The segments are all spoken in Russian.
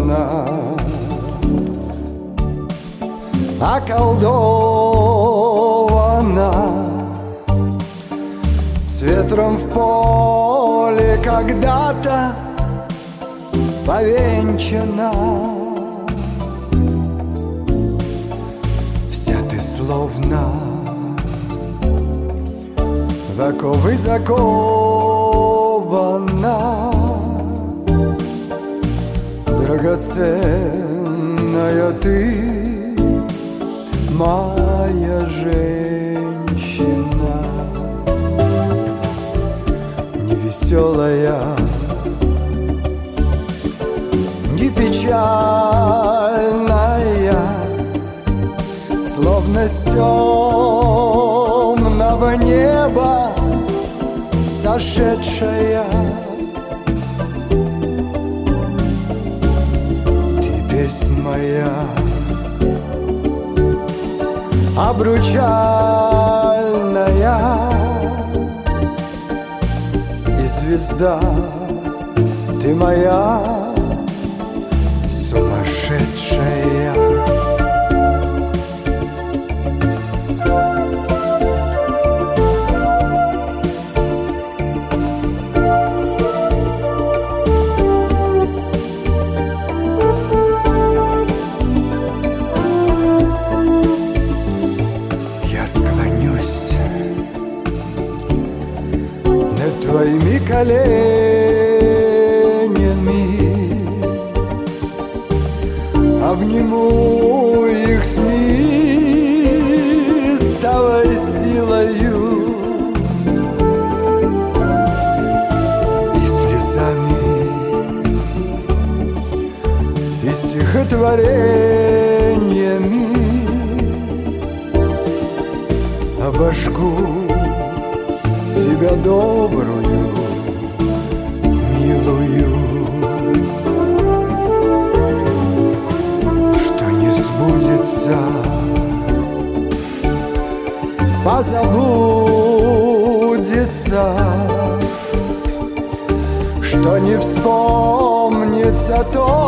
околдована, с ветром в поле когда-то повенчана. Вся ты словно в оковы закована, драгоценная ты, моя женщина. Невеселая, не печальная, словно с темного неба сошедшая. Ты песнь моя обручальная, и звезда ты моя сумасшедшая. Твоими коленями обниму их с неистовой силою и слезами, и стихотворениями обожгу тебя добрую, милую, что не сбудется, позабудется, что не вспомнится,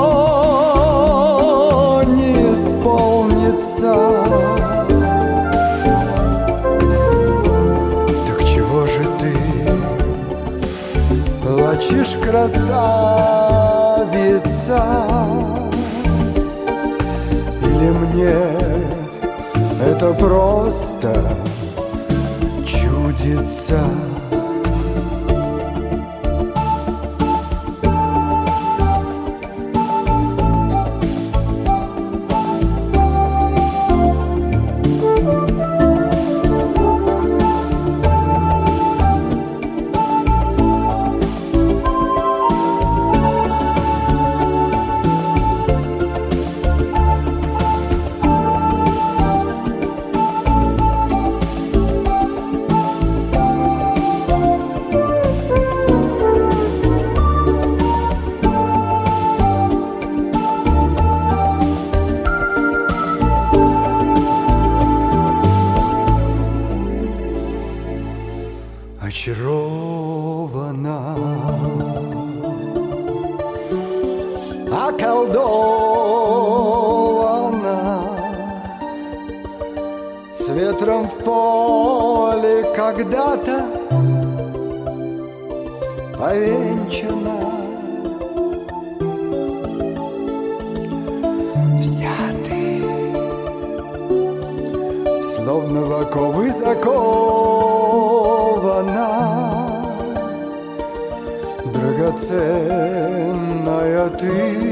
то не исполнится. Плачешь, красавица, или мне это просто чудится? Очарована, околдована, с ветром в поле когда-то повенчана. Вся ты словно в оковы закована, драгоценная ты,